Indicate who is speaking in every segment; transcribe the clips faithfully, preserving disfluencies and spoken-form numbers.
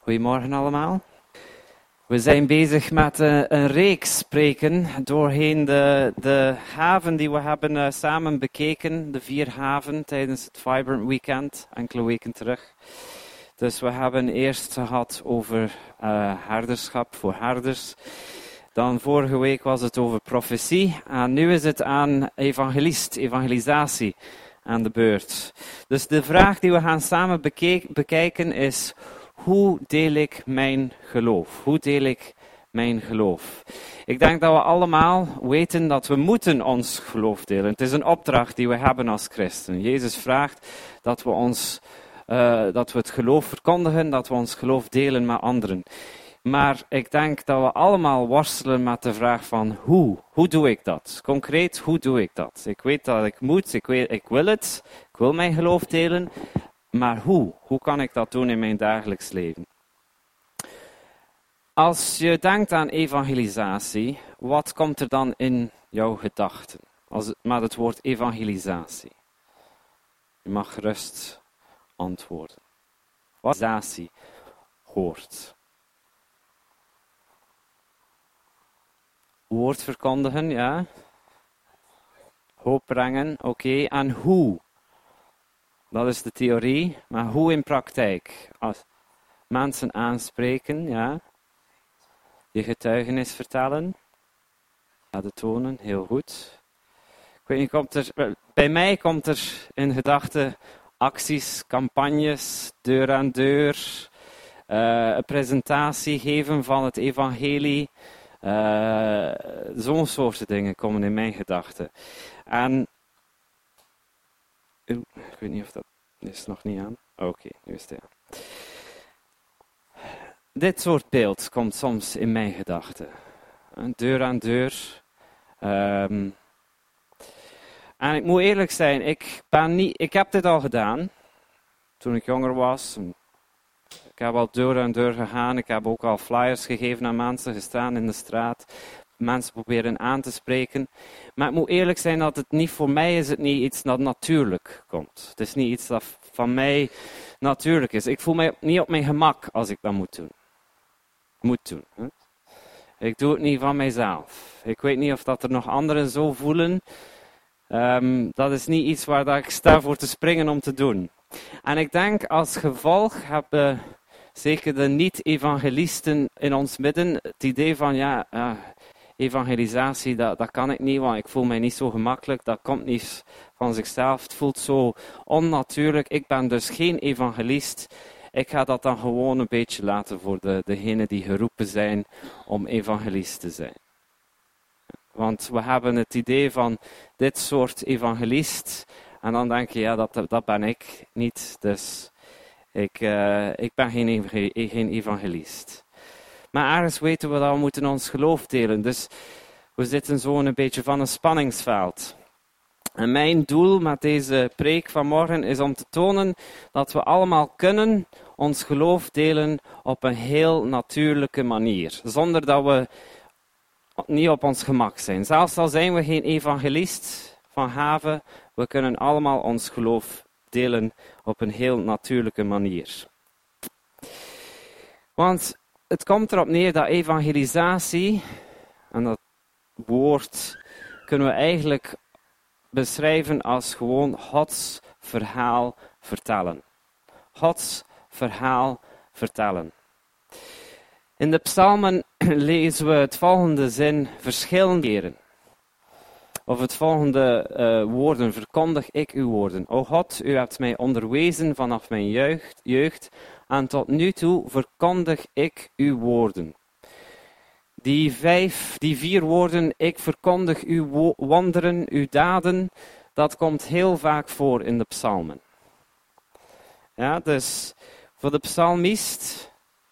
Speaker 1: Goedemorgen allemaal. We zijn bezig met uh, een reeks spreken doorheen de, de haven die we hebben uh, samen bekeken. De vier haven tijdens het Vibrant Weekend, enkele weken terug. Dus we hebben eerst gehad over uh, herderschap voor herders. Dan vorige week was het over profetie. En nu is het aan evangelist, evangelisatie aan de beurt. Dus de vraag die we gaan samen bekeek, bekijken is: hoe deel ik mijn geloof? Hoe deel ik mijn geloof? Ik denk dat we allemaal weten dat we moeten ons geloof delen. Het is een opdracht die we hebben als christen. Jezus vraagt dat we, ons, uh, dat we het geloof verkondigen, dat we ons geloof delen met anderen. Maar ik denk dat we allemaal worstelen met de vraag van hoe? Hoe doe ik dat? Concreet, hoe doe ik dat? Ik weet dat ik moet, ik, weet, ik wil het, ik wil mijn geloof delen. Maar hoe? Hoe kan ik dat doen in mijn dagelijks leven? Als je denkt aan evangelisatie, wat komt er dan in jouw gedachten? Als het, met het woord evangelisatie. Je mag gerust antwoorden. Wat evangelisatie hoort. Woord verkondigen, ja. Hoop brengen, oké. Okay. En hoe? Dat is de theorie, maar hoe in praktijk? Als mensen aanspreken, ja. Je getuigenis vertellen. Ja, de tonen, heel goed. Ik weet niet, komt er, bij mij komt er in gedachten acties, campagnes, deur aan deur. Uh, een presentatie geven van het evangelie. Uh, zo'n soort dingen komen in mijn gedachten. En ik weet niet of dat is nog niet aan. Oké, okay, nu is het aan. Dit soort beeld komt soms in mijn gedachten. Deur aan deur. Um, en ik moet eerlijk zijn, ik, ben niet, ik heb dit al gedaan. Toen ik jonger was. Ik heb al deur aan deur gegaan. Ik heb ook al flyers gegeven aan mensen, gestaan in de straat. Mensen proberen aan te spreken. Maar ik moet eerlijk zijn dat het niet, voor mij is het niet iets dat natuurlijk komt. Het is niet iets dat van mij natuurlijk is. Ik voel mij niet op mijn gemak als ik dat moet doen. Moet doen. Hè? Ik doe het niet van mijzelf. Ik weet niet of dat er nog anderen zo voelen. Um, dat is niet iets waar dat ik sta voor te springen om te doen. En ik denk als gevolg hebben zeker de niet-evangelisten in ons midden het idee van ja... Uh, Evangelisatie, dat, dat kan ik niet, want ik voel mij niet zo gemakkelijk. Dat komt niet van zichzelf. Het voelt zo onnatuurlijk. Ik ben dus geen evangelist. Ik ga dat dan gewoon een beetje laten voor de, degenen die geroepen zijn om evangelist te zijn. Want we hebben het idee van dit soort evangelist. En dan denk je, ja, dat, dat ben ik niet. Dus ik, uh, ik ben geen, geen evangelist. Maar ergens weten we dat we moeten ons geloof delen. Dus we zitten zo in een beetje van een spanningsveld. En mijn doel met deze preek vanmorgen is om te tonen dat we allemaal kunnen ons geloof delen op een heel natuurlijke manier. Zonder dat we niet op ons gemak zijn. Zelfs al zijn we geen evangelist van haven, we kunnen allemaal ons geloof delen op een heel natuurlijke manier. Want het komt erop neer dat evangelisatie, en dat woord kunnen we eigenlijk beschrijven als gewoon Gods verhaal vertellen. Gods verhaal vertellen. In de psalmen lezen we het volgende zin verschillende keren. Of het volgende uh, woorden, verkondig ik uw woorden. O God, u hebt mij onderwezen vanaf mijn jeugd, jeugd en tot nu toe verkondig ik uw woorden. Die vijf, die vier woorden, ik verkondig uw wo- wonderen, uw daden, dat komt heel vaak voor in de psalmen. Ja, dus voor de psalmist,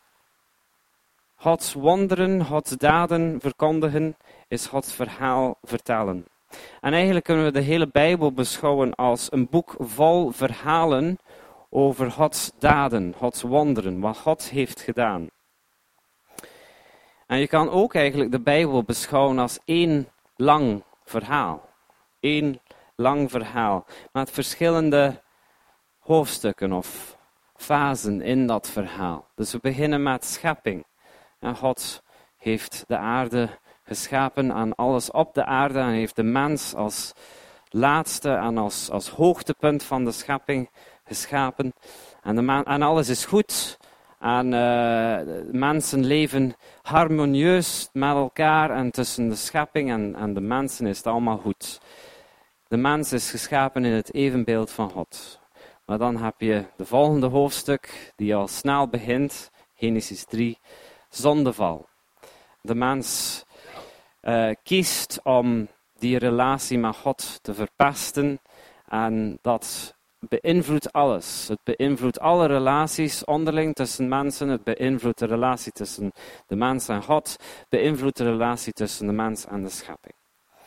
Speaker 1: Gods wonderen, Gods daden verkondigen, is Gods verhaal vertellen. En eigenlijk kunnen we de hele Bijbel beschouwen als een boek vol verhalen over Gods daden, Gods wonderen, wat God heeft gedaan. En je kan ook eigenlijk de Bijbel beschouwen als één lang verhaal. Eén lang verhaal met verschillende hoofdstukken of fasen in dat verhaal. Dus we beginnen met schepping. En God heeft de aarde geschapen en alles op de aarde en heeft de mens als laatste en als, als hoogtepunt van de schepping geschapen. En, de man, en alles is goed. En uh, mensen leven harmonieus met elkaar en tussen de schepping en, en de mensen is het allemaal goed. De mens is geschapen in het evenbeeld van God. Maar dan heb je de volgende hoofdstuk die al snel begint, Genesis drie, zondeval. De mens uh, kiest om die relatie met God te verpesten en dat beïnvloedt alles. Het beïnvloedt alle relaties onderling tussen mensen, het beïnvloedt de relatie tussen de mens en God, beïnvloedt de relatie tussen de mens en de schepping.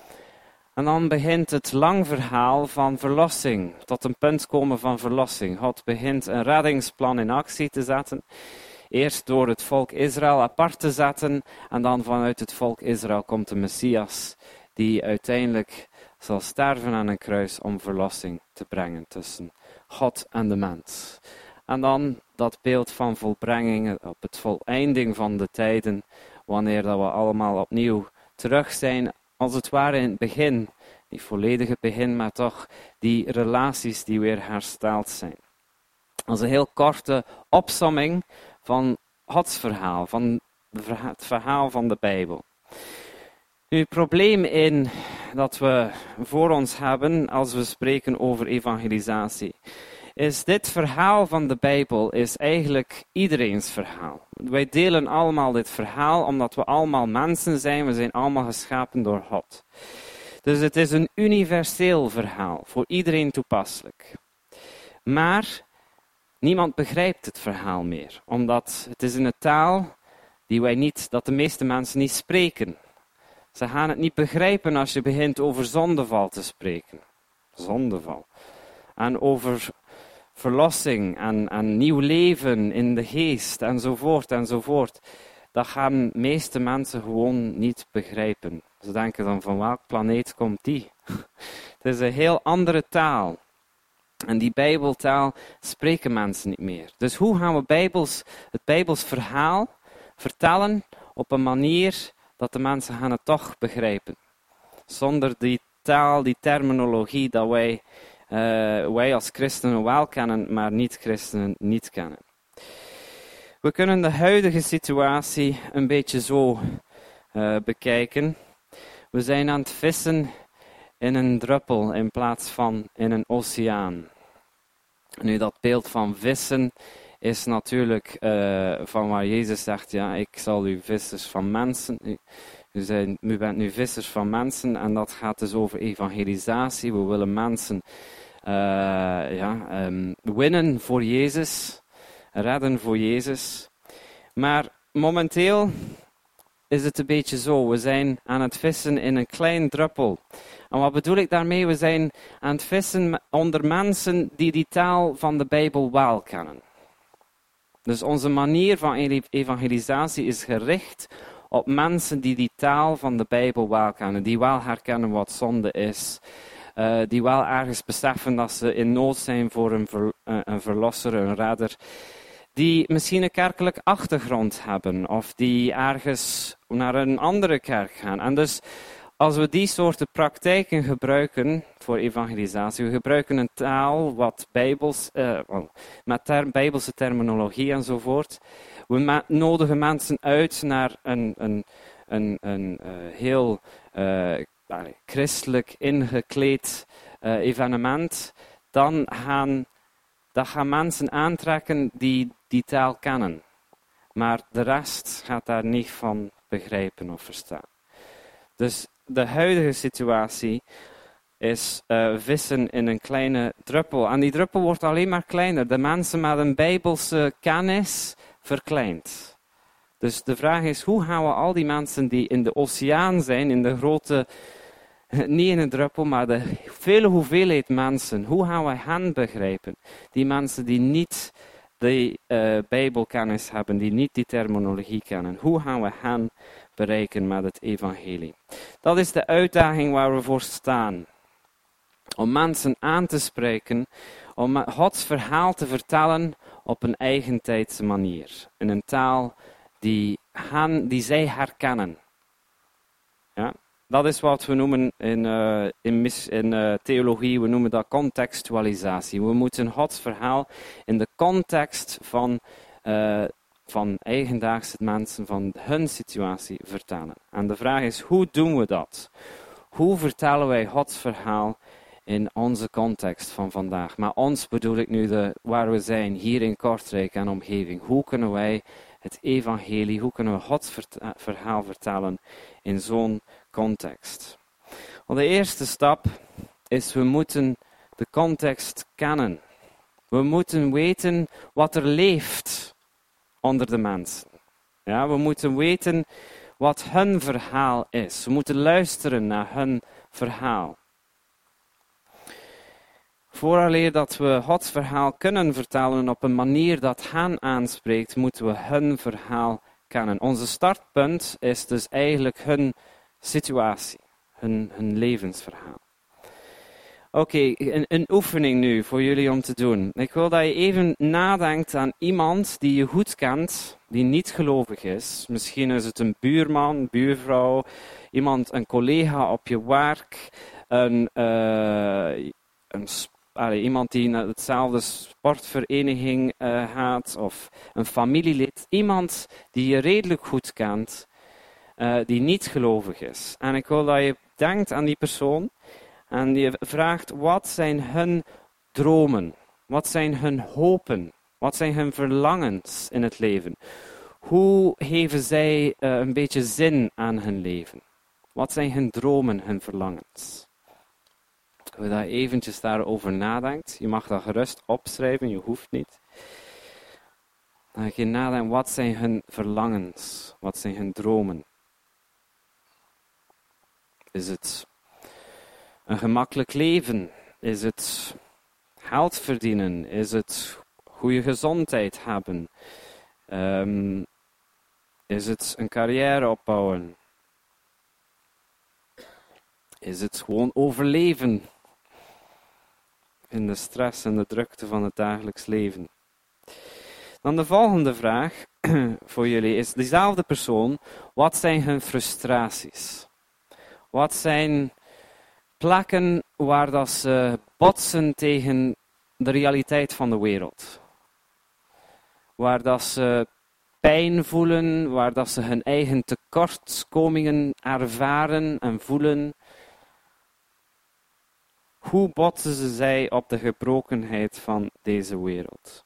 Speaker 1: En dan begint het lang verhaal van verlossing, tot een punt komen van verlossing. God begint een reddingsplan in actie te zetten. Eerst door het volk Israël apart te zetten en dan vanuit het volk Israël komt de Messias die uiteindelijk zal sterven aan een kruis om verlossing te brengen tussen God en de mens. En dan dat beeld van volbrenging op het voleinding van de tijden, wanneer dat we allemaal opnieuw terug zijn, als het ware in het begin, niet volledige begin, maar toch die relaties die weer hersteld zijn. Dat is een heel korte opsomming van Gods verhaal, van het verhaal van de Bijbel. Nu, het probleem in dat we voor ons hebben als we spreken over evangelisatie, is dit verhaal van de Bijbel is eigenlijk iedereen's verhaal. Wij delen allemaal dit verhaal omdat we allemaal mensen zijn, we zijn allemaal geschapen door God. Dus het is een universeel verhaal, voor iedereen toepasselijk. Maar niemand begrijpt het verhaal meer, omdat het is in een taal die wij niet, dat de meeste mensen niet spreken. Ze gaan het niet begrijpen als je begint over zondeval te spreken. Zondeval. En over verlossing en, en nieuw leven in de geest enzovoort enzovoort. Dat gaan de meeste mensen gewoon niet begrijpen. Ze denken dan van welk planeet komt die? Het is een heel andere taal. En die Bijbeltaal spreken mensen niet meer. Dus hoe gaan we Bijbels, het Bijbels verhaal vertellen op een manier dat de mensen gaan het toch begrijpen. Zonder die taal, die terminologie dat wij, uh, wij als christenen wel kennen, maar niet-christenen niet kennen. We kunnen de huidige situatie een beetje zo uh, bekijken. We zijn aan het vissen in een druppel in plaats van in een oceaan. Nu, dat beeld van vissen is natuurlijk uh, van waar Jezus zegt, ja, ik zal u vissers van mensen, u, u, zijn, u bent nu vissers van mensen en dat gaat dus over evangelisatie. We willen mensen uh, ja, um, winnen voor Jezus, redden voor Jezus. Maar momenteel is het een beetje zo, we zijn aan het vissen in een klein druppel. En wat bedoel ik daarmee? We zijn aan het vissen onder mensen die die taal van de Bijbel wel kennen. Dus onze manier van evangelisatie is gericht op mensen die die taal van de Bijbel wel kennen. Die wel herkennen wat zonde is. Uh, die wel ergens beseffen dat ze in nood zijn voor een, ver, uh, een verlosser, een redder. Die misschien een kerkelijk achtergrond hebben. Of die ergens naar een andere kerk gaan. En dus als we die soorten praktijken gebruiken voor evangelisatie, we gebruiken een taal wat bijbels, uh, met ter, bijbelse terminologie enzovoort. We ma- nodigen mensen uit naar een, een, een, een uh, heel uh, christelijk ingekleed uh, evenement. Dan gaan, dan gaan mensen aantrekken die die taal kennen. Maar de rest gaat daar niet van begrijpen of verstaan. Dus de huidige situatie is uh, vissen in een kleine druppel. En die druppel wordt alleen maar kleiner. De mensen met een bijbelse kennis verkleint. Dus de vraag is, hoe gaan we al die mensen die in de oceaan zijn, in de grote, niet in een druppel, maar de vele hoeveelheid mensen, hoe gaan we hen begrijpen? Die mensen die niet die uh, bijbelkennis hebben, die niet die terminologie kennen. Hoe gaan we hen bereiken met het evangelie? Dat is de uitdaging waar we voor staan. Om mensen aan te spreken, om Gods verhaal te vertellen op een eigentijdse manier. In een taal die, hen, die zij herkennen. Ja? Dat is wat we noemen in, uh, in, mis, in uh, theologie, we noemen dat contextualisatie. We moeten Gods verhaal in de context van, uh, van eigendaagse mensen, van hun situatie vertalen. En de vraag is, hoe doen we dat? Hoe vertalen wij Gods verhaal in onze context van vandaag? Maar ons bedoel ik nu de, waar we zijn, hier in Kortrijk en omgeving. Hoe kunnen wij het evangelie, hoe kunnen we Gods verhaal vertalen in zo'n context? Well, de eerste stap is, we moeten de context kennen. We moeten weten wat er leeft onder de mensen. Ja, we moeten weten wat hun verhaal is. We moeten luisteren naar hun verhaal. Vooraleer dat we Gods verhaal kunnen vertalen op een manier dat hen aanspreekt, moeten we hun verhaal kennen. Onze startpunt is dus eigenlijk hun situatie, hun, hun levensverhaal. Oké, okay, een, een oefening nu voor jullie om te doen. Ik wil dat je even nadenkt aan iemand die je goed kent, die niet gelovig is. Misschien is het een buurman, buurvrouw, iemand, een collega op je werk, een, uh, een allee, iemand die naar hetzelfde sportvereniging uh, gaat, of een familielid. Iemand die je redelijk goed kent, uh, die niet gelovig is. En ik wil dat je denkt aan die persoon. En je vraagt, wat zijn hun dromen? Wat zijn hun hopen? Wat zijn hun verlangens in het leven? Hoe geven zij uh, een beetje zin aan hun leven? Wat zijn hun dromen, hun verlangens? Ik wil dat je eventjes daarover nadenkt. Je mag dat gerust opschrijven, je hoeft niet. Dan ga je nadenken, wat zijn hun verlangens? Wat zijn hun dromen? Is het een gemakkelijk leven? Is het geld verdienen? Is het goede gezondheid hebben? Um, is het een carrière opbouwen? Is het gewoon overleven in de stress en de drukte van het dagelijks leven? Dan de volgende vraag voor jullie is diezelfde persoon. Wat zijn hun frustraties? Wat zijn plekken waar dat ze botsen tegen de realiteit van de wereld? Waar dat ze pijn voelen, waar dat ze hun eigen tekortkomingen ervaren en voelen. Hoe botsen ze zij op de gebrokenheid van deze wereld?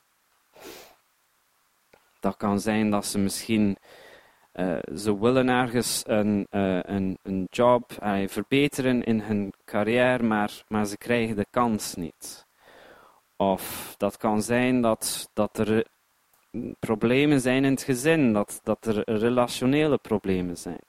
Speaker 1: Dat kan zijn dat ze misschien Uh, ze willen ergens een, uh, een, een job uh, verbeteren in hun carrière, maar, maar ze krijgen de kans niet. Of dat kan zijn dat, dat er problemen zijn in het gezin, dat, dat er relationele problemen zijn.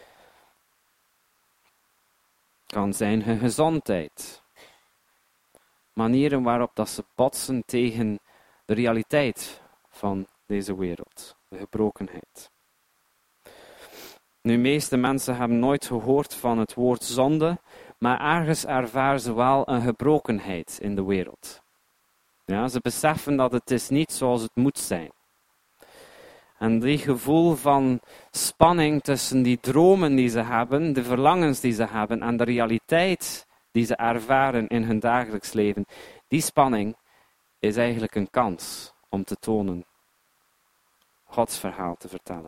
Speaker 1: Het kan zijn hun gezondheid. Manieren waarop dat ze botsen tegen de realiteit van deze wereld, de gebrokenheid. Nu, de meeste mensen hebben nooit gehoord van het woord zonde, maar ergens ervaren ze wel een gebrokenheid in de wereld. Ja, ze beseffen dat het is niet zoals het moet zijn. En die gevoel van spanning tussen die dromen die ze hebben, de verlangens die ze hebben en de realiteit die ze ervaren in hun dagelijks leven, die spanning is eigenlijk een kans om te tonen, Gods verhaal te vertellen.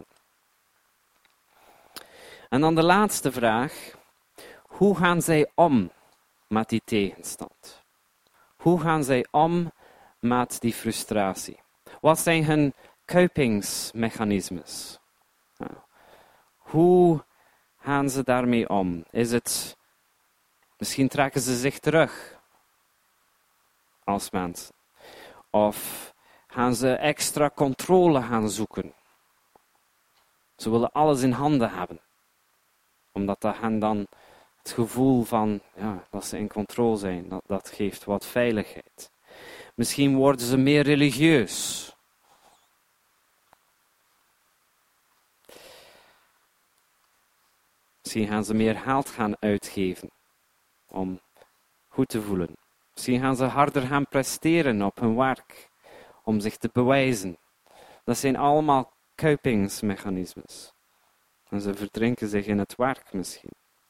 Speaker 1: En dan de laatste vraag. Hoe gaan zij om met die tegenstand? Hoe gaan zij om met die frustratie? Wat zijn hun kopingsmechanismes? Nou, hoe gaan ze daarmee om? Is het, misschien trekken ze zich terug als mensen. Of gaan ze extra controle gaan zoeken? Ze willen alles in handen hebben. Omdat dat hen dan het gevoel van ja, dat ze in controle zijn, dat, dat geeft wat veiligheid. Misschien worden ze meer religieus. Misschien gaan ze meer geld gaan uitgeven om goed te voelen. Misschien gaan ze harder gaan presteren op hun werk om zich te bewijzen. Dat zijn allemaal kuipingsmechanismes. En ze verdrinken zich in het werk misschien.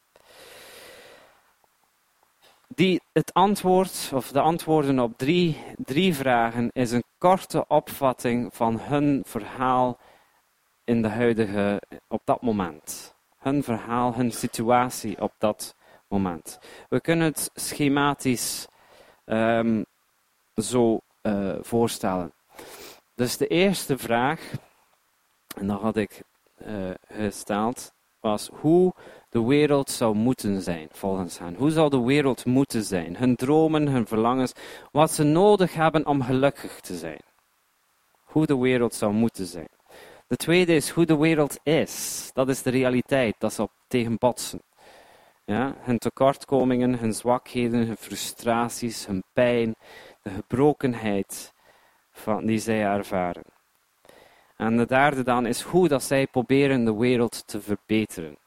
Speaker 1: Die, het antwoord, of de antwoorden op drie, drie vragen, is een korte opvatting van hun verhaal in de huidige, op dat moment. Hun verhaal, hun situatie op dat moment. We kunnen het schematisch um, zo uh, voorstellen. Dus de eerste vraag, en dat had ik uh, gesteld, was hoe de wereld zou moeten zijn, volgens hen. Hoe zou de wereld moeten zijn? Hun dromen, hun verlangens, wat ze nodig hebben om gelukkig te zijn. Hoe de wereld zou moeten zijn. De tweede is hoe de wereld is. Dat is de realiteit, dat ze op tegen botsen. Ja, hun tekortkomingen, hun zwakheden, hun frustraties, hun pijn, de gebrokenheid van, die zij ervaren. En de derde dan is hoe dat zij proberen de wereld te verbeteren.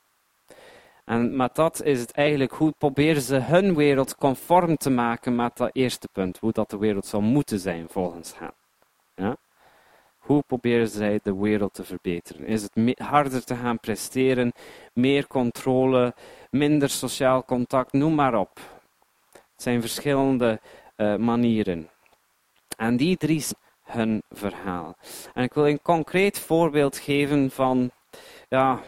Speaker 1: En met dat is het eigenlijk hoe proberen ze hun wereld conform te maken met dat eerste punt. Hoe dat de wereld zou moeten zijn volgens hen. Ja? Hoe proberen zij de wereld te verbeteren? Is het me- harder te gaan presteren, meer controle, minder sociaal contact, noem maar op. Het zijn verschillende uh, manieren. En die drie zijn hun verhaal. En ik wil een concreet voorbeeld geven van ja,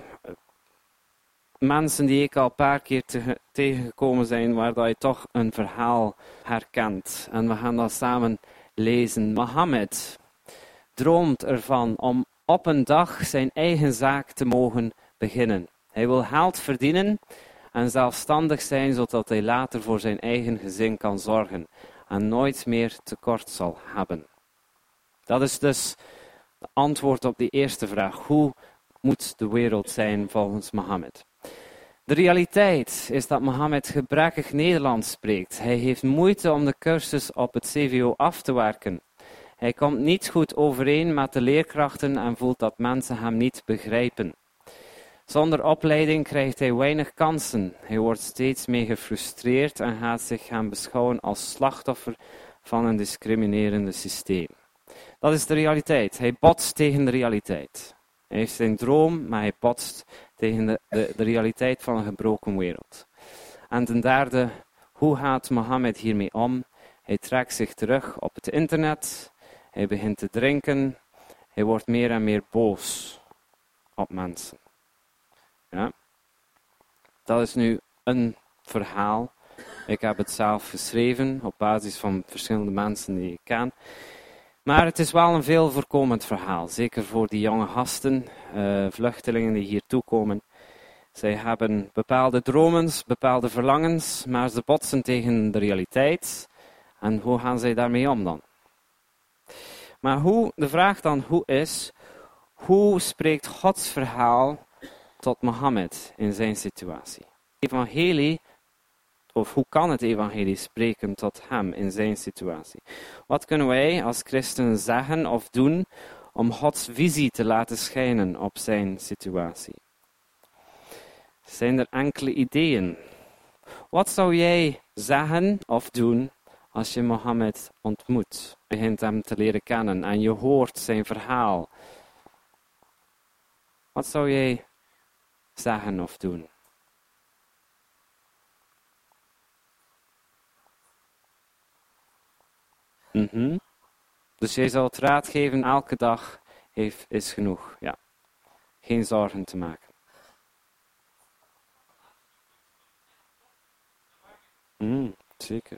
Speaker 1: mensen die ik al een paar keer te, tegengekomen zijn, waar dat je toch een verhaal herkent. En we gaan dat samen lezen. Mohammed droomt ervan om op een dag zijn eigen zaak te mogen beginnen. Hij wil geld verdienen en zelfstandig zijn, zodat hij later voor zijn eigen gezin kan zorgen en nooit meer tekort zal hebben. Dat is dus het antwoord op die eerste vraag. Hoe moet de wereld zijn volgens Mohammed? De realiteit is dat Mohammed gebrekkig Nederlands spreekt. Hij heeft moeite om de cursus op het C V O af te werken. Hij komt niet goed overeen met de leerkrachten en voelt dat mensen hem niet begrijpen. Zonder opleiding krijgt hij weinig kansen. Hij wordt steeds meer gefrustreerd en gaat zich gaan beschouwen als slachtoffer van een discriminerende systeem. Dat is de realiteit. Hij botst tegen de realiteit. Hij heeft zijn droom, maar hij botst tegen de, de, de realiteit van een gebroken wereld. En ten derde, hoe gaat Mohammed hiermee om? Hij trekt zich terug op het internet. Hij begint te drinken. Hij wordt meer en meer boos op mensen. Ja. Dat is nu een verhaal. Ik heb het zelf geschreven op basis van verschillende mensen die ik ken. Maar het is wel een veel voorkomend verhaal. Zeker voor die jonge gasten, uh, vluchtelingen die hier toekomen. Zij hebben bepaalde dromen, bepaalde verlangens, maar ze botsen tegen de realiteit. En hoe gaan zij daarmee om dan? Maar hoe, de vraag dan hoe is, hoe spreekt Gods verhaal tot Mohammed in zijn situatie? Evangelie, of hoe kan het evangelie spreken tot hem in zijn situatie? Wat kunnen wij als christenen zeggen of doen om Gods visie te laten schijnen op zijn situatie? Zijn er enkele ideeën? Wat zou jij zeggen of doen als je Mohammed ontmoet? Je begint hem te leren kennen en je hoort zijn verhaal. Wat zou jij zeggen of doen? Mm-hmm. Dus jij zou het raad geven, elke dag heeft, is genoeg. Ja. Geen zorgen te maken. Mm, zeker.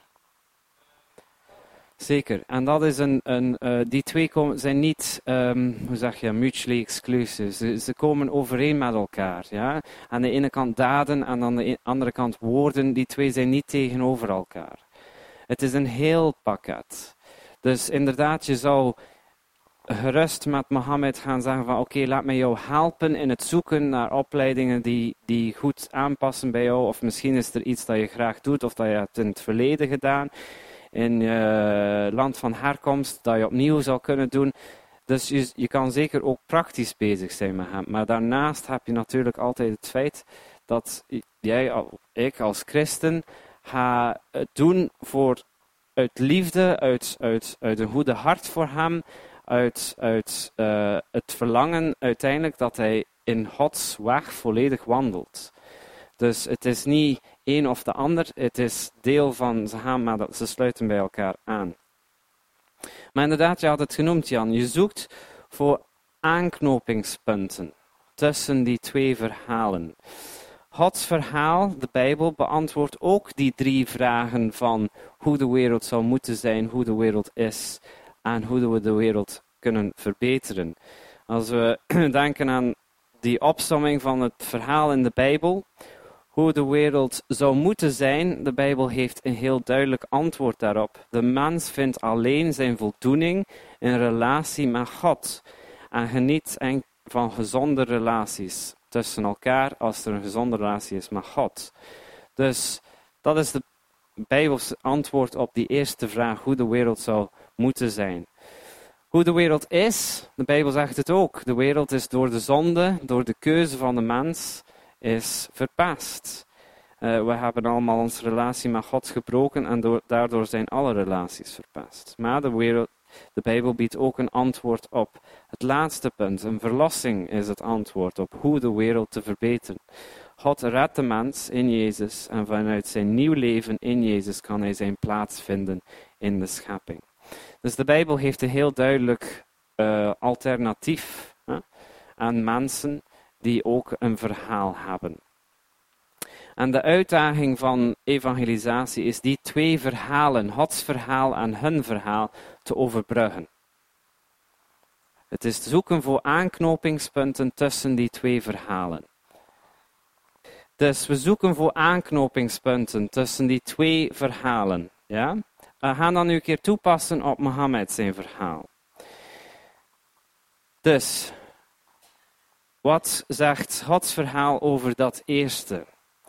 Speaker 1: Zeker. En dat is een, een uh, die twee komen, zijn niet, um, hoe zeg je, mutually exclusive. Ze, ze komen overeen met elkaar. Ja? Aan de ene kant daden en aan de e- andere kant woorden. Die twee zijn niet tegenover elkaar. Het is een heel pakket. Dus inderdaad, je zou gerust met Mohammed gaan zeggen van oké, okay, laat mij jou helpen in het zoeken naar opleidingen die, die goed aanpassen bij jou. Of misschien is er iets dat je graag doet of dat je hebt in het verleden gedaan. In je land van herkomst, dat je opnieuw zou kunnen doen. Dus je, je kan zeker ook praktisch bezig zijn met hem. Maar daarnaast heb je natuurlijk altijd het feit dat jij, ik als christen, ga het doen voor uit liefde, uit, uit, uit een goede hart voor hem, uit, uit uh, het verlangen uiteindelijk dat hij in Gods weg volledig wandelt. Dus het is niet een of de ander, het is deel van, ze gaan maar dat ze sluiten bij elkaar aan. Maar inderdaad, je had het genoemd, Jan, je zoekt voor aanknopingspunten tussen die twee verhalen. Gods verhaal, de Bijbel, beantwoordt ook die drie vragen van hoe de wereld zou moeten zijn, hoe de wereld is en hoe we de wereld kunnen verbeteren. Als we denken aan die opsomming van het verhaal in de Bijbel, hoe de wereld zou moeten zijn, de Bijbel heeft een heel duidelijk antwoord daarop. De mens vindt alleen zijn voldoening in relatie met God en geniet van gezonde relaties tussen elkaar als er een gezonde relatie is met God. Dus dat is de Bijbelse antwoord op die eerste vraag, hoe de wereld zou moeten zijn. Hoe de wereld is, de Bijbel zegt het ook. De wereld is door de zonde, door de keuze van de mens, is verpest. Uh, we hebben allemaal onze relatie met God gebroken en door, daardoor zijn alle relaties verpest. Maar de, wereld, de Bijbel biedt ook een antwoord op het laatste punt. Een verlossing is het antwoord op hoe de wereld te verbeteren. God redt de mens in Jezus en vanuit zijn nieuw leven in Jezus kan hij zijn plaats vinden in de schepping. Dus de Bijbel heeft een heel duidelijk uh, alternatief hè, aan mensen die ook een verhaal hebben. En de uitdaging van evangelisatie is die twee verhalen, Gods verhaal en hun verhaal, te overbruggen. Het is zoeken voor aanknopingspunten tussen die twee verhalen. Dus we zoeken voor aanknopingspunten tussen die twee verhalen. Ja? We gaan dan nu een keer toepassen op Mohammed zijn verhaal. Dus, wat zegt Gods verhaal over dat eerste?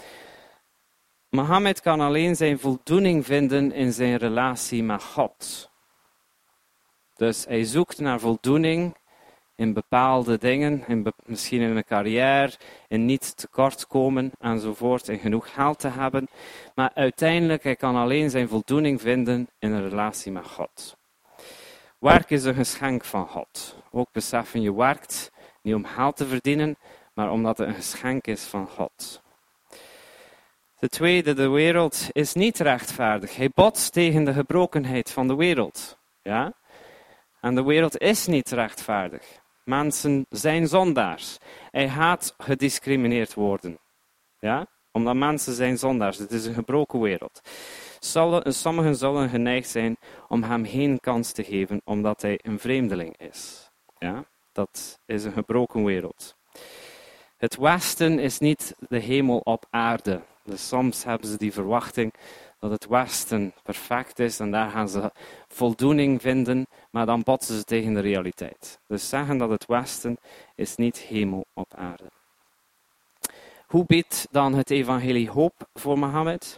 Speaker 1: Mohammed kan alleen zijn voldoening vinden in zijn relatie met God. Dus hij zoekt naar voldoening in bepaalde dingen, in be- misschien in een carrière, in niet tekortkomen enzovoort, in genoeg geld te hebben. Maar uiteindelijk, hij kan alleen zijn voldoening vinden in een relatie met God. Werk is een geschenk van God. Ook beseffen, je werkt niet om geld te verdienen, maar omdat het een geschenk is van God. De tweede, de wereld is niet rechtvaardig. Hij botst tegen de gebrokenheid van de wereld. Ja? En de wereld is niet rechtvaardig. Mensen zijn zondaars. Hij haat gediscrimineerd worden. Ja? Omdat mensen zijn zondaars. Het is een gebroken wereld. Sommigen zullen geneigd zijn om hem geen kans te geven, omdat hij een vreemdeling is. Ja? Dat is een gebroken wereld. Het Westen is niet de hemel op aarde. Dus soms hebben ze die verwachting dat het Westen perfect is en daar gaan ze voldoening vinden, maar dan botsen ze tegen de realiteit. Dus zeggen dat het Westen is niet hemel op aarde. Hoe biedt dan het evangelie hoop voor Mohammed?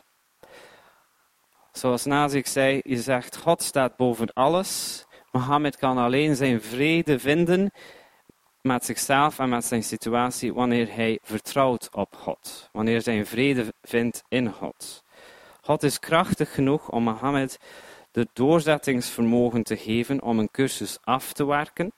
Speaker 1: Zoals Nazik zei, je zegt God staat boven alles. Mohammed kan alleen zijn vrede vinden met zichzelf en met zijn situatie wanneer hij vertrouwt op God. Wanneer hij zijn vrede vindt in God. God is krachtig genoeg om Mohammed de doorzettingsvermogen te geven om een cursus af te werken.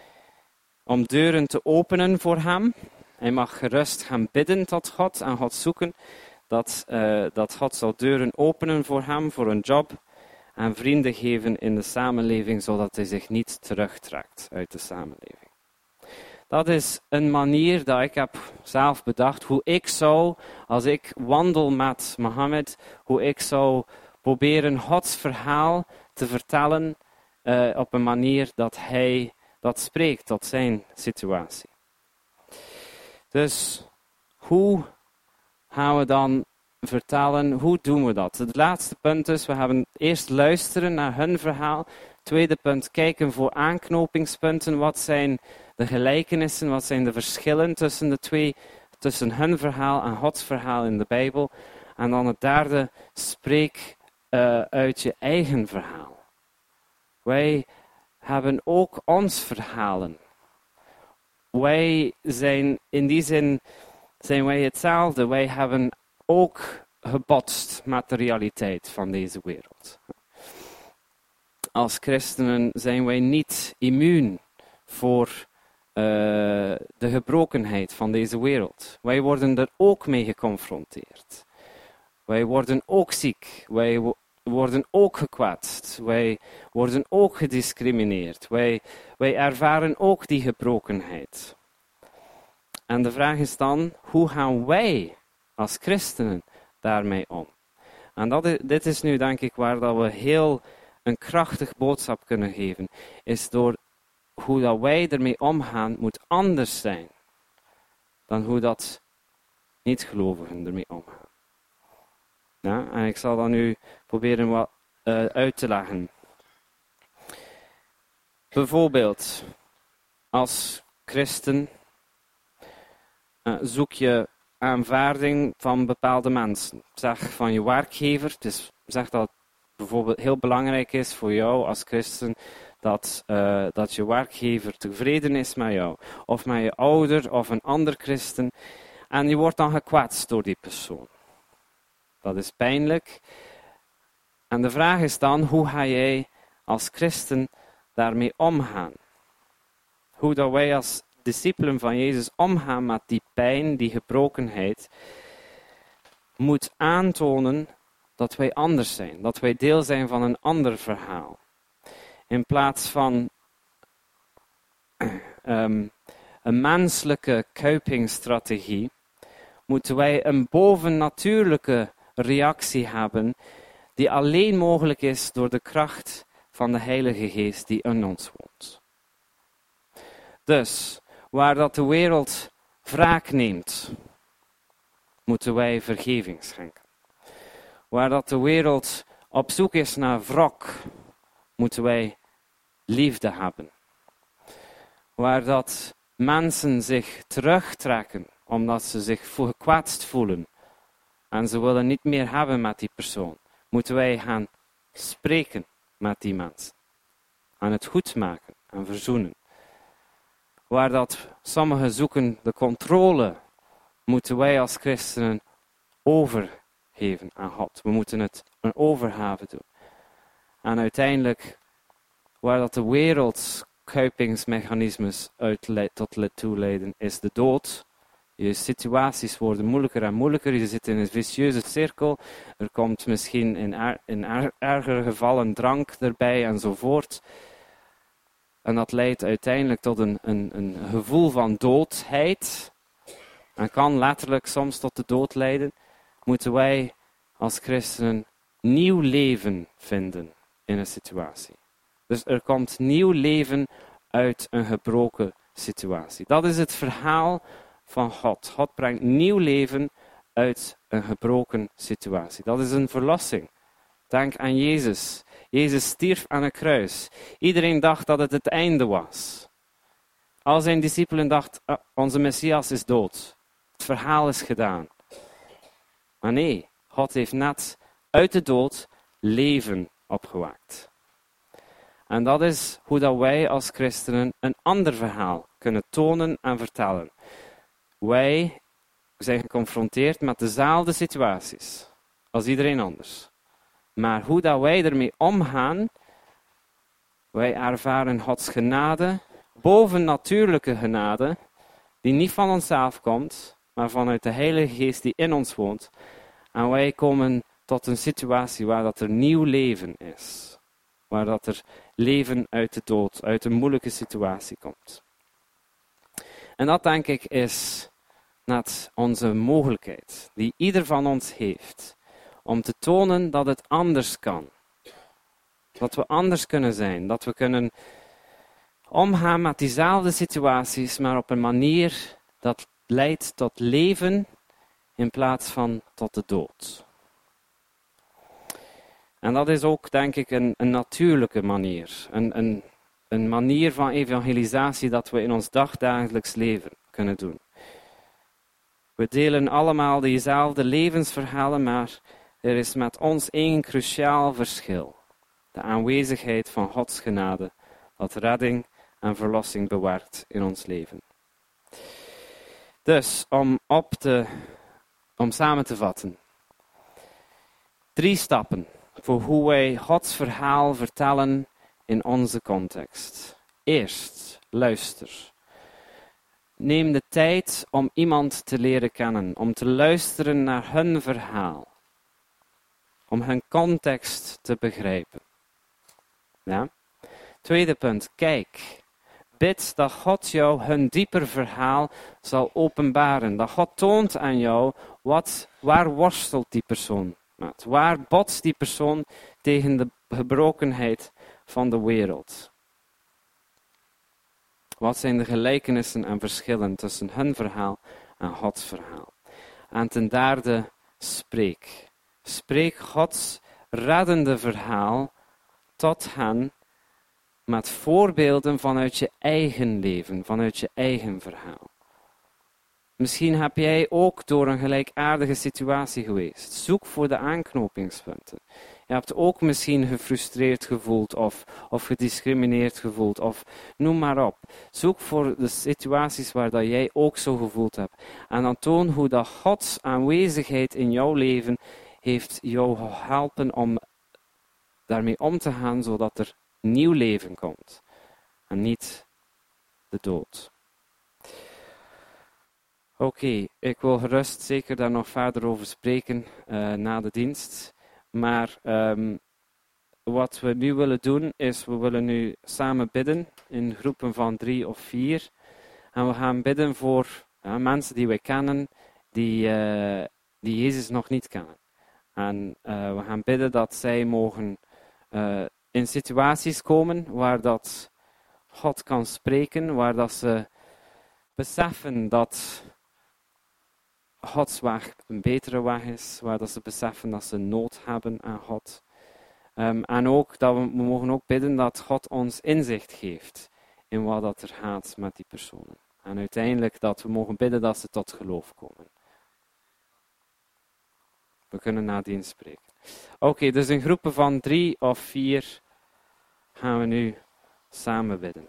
Speaker 1: Om deuren te openen voor hem. Hij mag gerust gaan bidden tot God en God zoeken. Dat, uh, dat God zal deuren openen voor hem, voor een job. En vrienden geven in de samenleving, zodat hij zich niet terugtrekt uit de samenleving. Dat is een manier dat ik heb zelf bedacht, hoe ik zou, als ik wandel met Mohammed, hoe ik zou proberen Gods verhaal te vertellen uh, op een manier dat hij dat spreekt tot zijn situatie. Dus hoe gaan we dan vertellen, hoe doen we dat? Het laatste punt is, we hebben eerst luisteren naar hun verhaal. Tweede punt, kijken voor aanknopingspunten. Wat zijn de gelijkenissen, wat zijn de verschillen tussen de twee, tussen hun verhaal en Gods verhaal in de Bijbel. En dan het derde, spreek uh, uit je eigen verhaal. Wij hebben ook ons verhalen. Wij zijn, in die zin zijn wij hetzelfde. Wij hebben ook gebotst met de realiteit van deze wereld. als christenen zijn wij niet immuun voor uh, de gebrokenheid van deze wereld. Wij worden er ook mee geconfronteerd. Wij worden ook ziek. Wij wo- worden ook gekwetst. Wij worden ook gediscrimineerd. Wij, wij ervaren ook die gebrokenheid. En de vraag is dan, hoe gaan wij als christenen daarmee om? En dat is, dit is nu denk ik waar dat we heel een krachtig boodschap kunnen geven. Is door hoe dat wij ermee omgaan moet anders zijn. Dan hoe dat niet-gelovigen ermee omgaan. Ja, en ik zal dat nu proberen wat uh, uit te leggen. Bijvoorbeeld, als christen uh, zoek je aanvaarding van bepaalde mensen. Zeg van je werkgever, dus zeg dat het bijvoorbeeld heel belangrijk is voor jou als christen dat, uh, dat je werkgever tevreden is met jou. Of met je ouder of een ander christen. En je wordt dan gekwetst door die persoon. Dat is pijnlijk. En de vraag is dan, hoe ga jij als christen daarmee omgaan? Hoe dat wij als discipelen van Jezus omgaan met die pijn, die gebrokenheid, moet aantonen dat wij anders zijn. Dat wij deel zijn van een ander verhaal. In plaats van um, een menselijke copingstrategie, moeten wij een bovennatuurlijke reactie hebben die alleen mogelijk is door de kracht van de Heilige Geest die in ons woont. Dus, waar dat de wereld wraak neemt, moeten wij vergeving schenken. Waar dat de wereld op zoek is naar wrok, moeten wij liefde hebben. Waar dat mensen zich terugtrekken, omdat ze zich gekwetst voelen en ze willen niet meer hebben met die persoon, moeten wij gaan spreken met die mensen. En het goed maken en verzoenen. Waar dat sommigen zoeken de controle, moeten wij als christenen overgeven aan God. We moeten het een overgave doen. En uiteindelijk, waar dat de wereld kopingsmechanismes tot toe leiden, is de dood. Je situaties worden moeilijker en moeilijker. Je zit in een vicieuze cirkel. Er komt misschien in, er, in er, ergere gevallen drank erbij enzovoort. En dat leidt uiteindelijk tot een, een, een gevoel van doodheid. En kan letterlijk soms tot de dood leiden. Moeten wij als christenen nieuw leven vinden in een situatie. Dus er komt nieuw leven uit een gebroken situatie. Dat is het verhaal van God. God brengt nieuw leven uit een gebroken situatie. Dat is een verlossing. Denk aan Jezus. Jezus stierf aan een kruis. Iedereen dacht dat het het einde was. Al zijn discipelen dachten, oh, onze Messias is dood. Het verhaal is gedaan. Maar nee, God heeft net uit de dood leven opgewekt. En dat is hoe dat wij als christenen een ander verhaal kunnen tonen en vertellen. Wij zijn geconfronteerd met dezelfde situaties als iedereen anders. Maar hoe dat wij ermee omgaan, wij ervaren Gods genade, bovennatuurlijke genade, die niet van onszelf komt, maar vanuit de Heilige Geest die in ons woont. En wij komen tot een situatie waar dat er nieuw leven is. Waar dat er leven uit de dood, uit een moeilijke situatie komt. En dat denk ik is net onze mogelijkheid, die ieder van ons heeft, om te tonen dat het anders kan. Dat we anders kunnen zijn, dat we kunnen omgaan met diezelfde situaties, maar op een manier dat leidt tot leven in plaats van tot de dood. En dat is ook, denk ik, een, een natuurlijke manier. Een, een, een manier van evangelisatie dat we in ons dagdagelijks leven kunnen doen. We delen allemaal diezelfde levensverhalen, maar er is met ons één cruciaal verschil. De aanwezigheid van Gods genade, dat redding en verlossing bewaart in ons leven. Dus, om, op te, om samen te vatten. Drie stappen voor hoe wij Gods verhaal vertellen in onze context. Eerst, luister. Neem de tijd om iemand te leren kennen, om te luisteren naar hun verhaal. Om hun context te begrijpen. Ja? Tweede punt, kijk. Bid dat God jou hun dieper verhaal zal openbaren. Dat God toont aan jou, wat, waar worstelt die persoon met? Waar botst die persoon tegen de gebrokenheid van de wereld? Wat zijn de gelijkenissen en verschillen tussen hun verhaal en Gods verhaal? En ten derde, spreek. Spreek Gods reddende verhaal tot hen met voorbeelden vanuit je eigen leven, vanuit je eigen verhaal. Misschien heb jij ook door een gelijkaardige situatie geweest. Zoek voor de aanknopingspunten. Je hebt ook misschien gefrustreerd gevoeld of, of gediscrimineerd gevoeld of noem maar op. Zoek voor de situaties waar dat jij ook zo gevoeld hebt. En dan toon hoe dat Gods aanwezigheid in jouw leven heeft jou geholpen om daarmee om te gaan, zodat er nieuw leven komt. En niet de dood. Oké, okay, ik wil gerust zeker daar nog verder over spreken uh, na de dienst. Maar um, wat we nu willen doen is, we willen nu samen bidden in groepen van drie of vier. En we gaan bidden voor uh, mensen die wij kennen, die, uh, die Jezus nog niet kennen. En uh, we gaan bidden dat zij mogen uh, in situaties komen waar dat God kan spreken, waar dat ze beseffen dat Gods weg een betere weg is, waar dat ze beseffen dat ze nood hebben aan God. Um, en ook dat we, we mogen ook bidden dat God ons inzicht geeft in wat dat er gaat met die personen. En uiteindelijk dat we mogen bidden dat ze tot geloof komen. We kunnen nadien spreken. Oké, okay, dus in groepen van drie of vier gaan we nu samen bidden.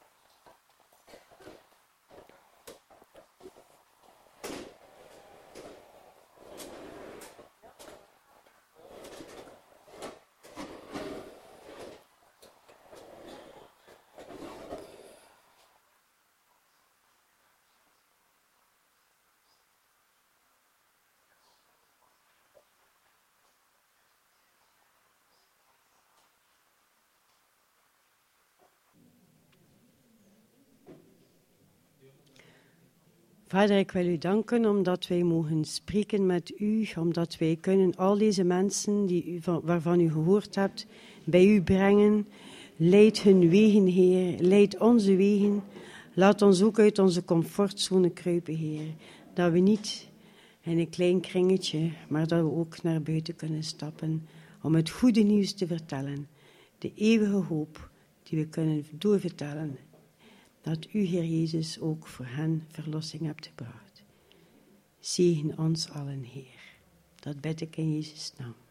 Speaker 2: Vader, ik wil u danken omdat wij mogen spreken met u, omdat wij kunnen al deze mensen die u, waarvan u gehoord hebt, bij u brengen. Leid hun wegen, Heer. Leid onze wegen. Laat ons ook uit onze comfortzone kruipen, Heer. Dat we niet in een klein kringetje, maar dat we ook naar buiten kunnen stappen om het goede nieuws te vertellen. De eeuwige hoop die we kunnen doorvertellen. Dat u, Heer Jezus, ook voor hen verlossing hebt gebracht. Zegen ons allen, Heer. Dat bid ik in Jezus' naam.